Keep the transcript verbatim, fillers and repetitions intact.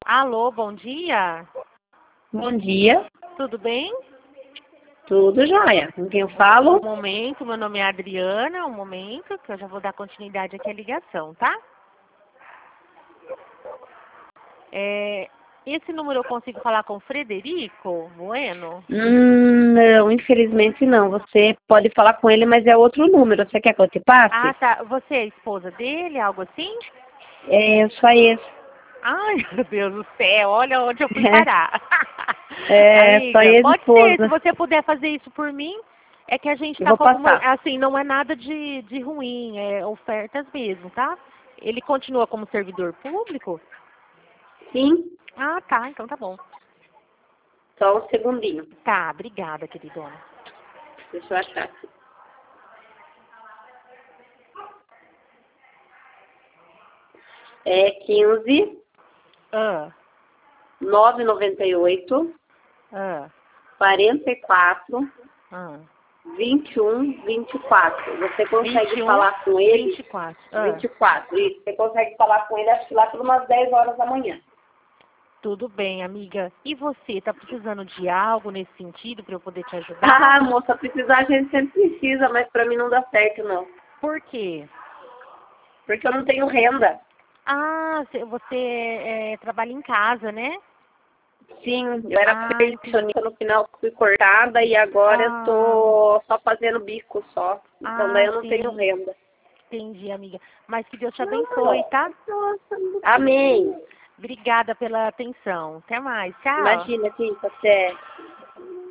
Alô, bom dia. Bom dia. Tudo bem? Tudo jóia. Com quem eu falo? Um momento, meu nome é Adriana, um momento, que eu já vou dar continuidade aqui à ligação, tá? É, esse número eu consigo falar com o Frederico Bueno? Hum, não, infelizmente não. Você pode falar com ele, mas é outro número. Você quer que eu te passe? Ah, tá. Você é a esposa dele, algo assim? É, só esse. Ai, meu Deus do céu, olha onde eu fui parar. É, só Amiga, pode ser, se ex-esposa. você puder fazer isso por mim, é que a gente Eu tá vou com alguma, passar. assim, não é nada de, de ruim, é ofertas mesmo, tá? Ele continua como servidor público? Sim, Ah, tá, então tá bom. só um segundinho. Tá, obrigada, queridona. Deixa eu achar aqui. É quinze, Ah, novecentos e noventa e oito, ah, quarenta e quatro, ah. vinte e um, vinte e quatro. Você consegue vinte e um, falar com ele? vinte e quatro. Ah, vinte e quatro, isso. Você consegue falar com ele, acho que lá por umas dez horas da manhã. tudo bem, amiga. E você, tá precisando de algo nesse sentido para eu poder te ajudar? Ah, moça, precisar a gente sempre precisa, mas pra mim não dá certo, não. Por quê? Porque eu não tenho renda. Ah, cê- você é, trabalha em casa, né? Sim, eu era Ah, pensionista, no final fui cortada e agora eu Ah, tô só fazendo bico só. Então daí ah, eu não tenho sim. renda. Entendi, amiga. Mas que Deus te abençoe, tá? Amém. Obrigada pela atenção. Até mais. Tchau. Imagina, Tita, até.